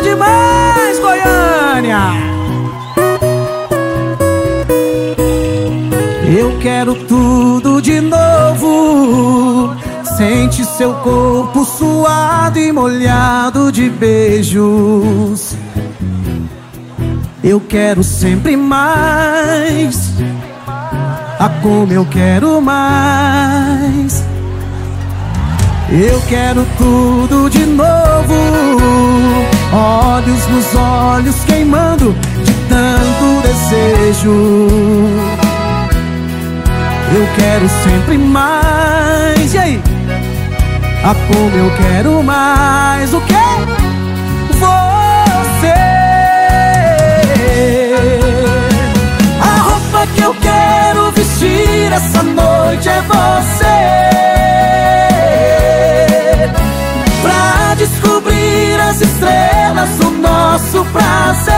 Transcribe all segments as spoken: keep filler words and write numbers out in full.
demais, Goiânia! Eu quero tudo de novo. Sente seu corpo suado e molhado de beijos. Eu quero sempre mais. Ah, como eu quero mais. Eu quero tudo de novo. Olhos nos olhos queimando de tanto desejo. Eu quero sempre mais. E aí? Ah, como eu quero mais. O quê? Você. A roupa que eu quero vestir essa noite é você, pra descobrir as estrelas do nosso prazer.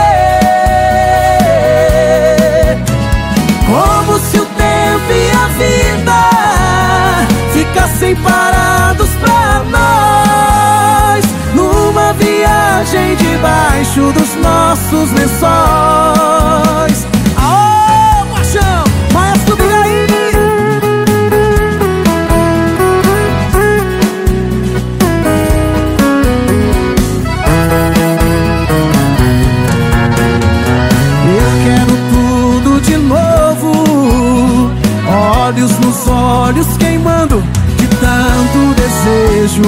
Como se o tempo e a vida ficassem parados pra nós, numa viagem debaixo dos nossos lençóis. Aô, paixão! Maestro Bigaí! Eu quero tudo de novo. Olhos nos olhos queimando de tanto desejo.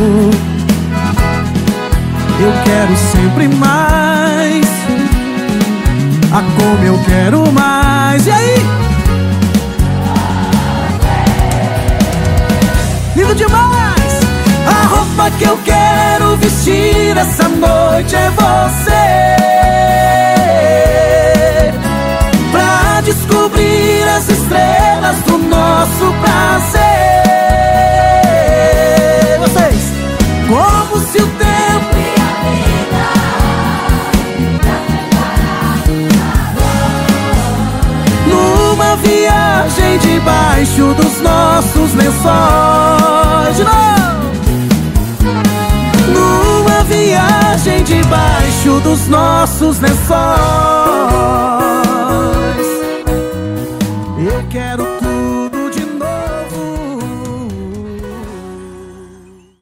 Eu quero sempre mais. Ah, como eu quero mais. E aí? Lindo demais! A roupa que eu quero vestir essa noite é você, pra descobrir as estrelas do nosso prazer. Vocês! Como se o tempo e a vida numa viagem debaixo dos nossos lençóis. De novo! Numa viagem debaixo dos nossos lençóis.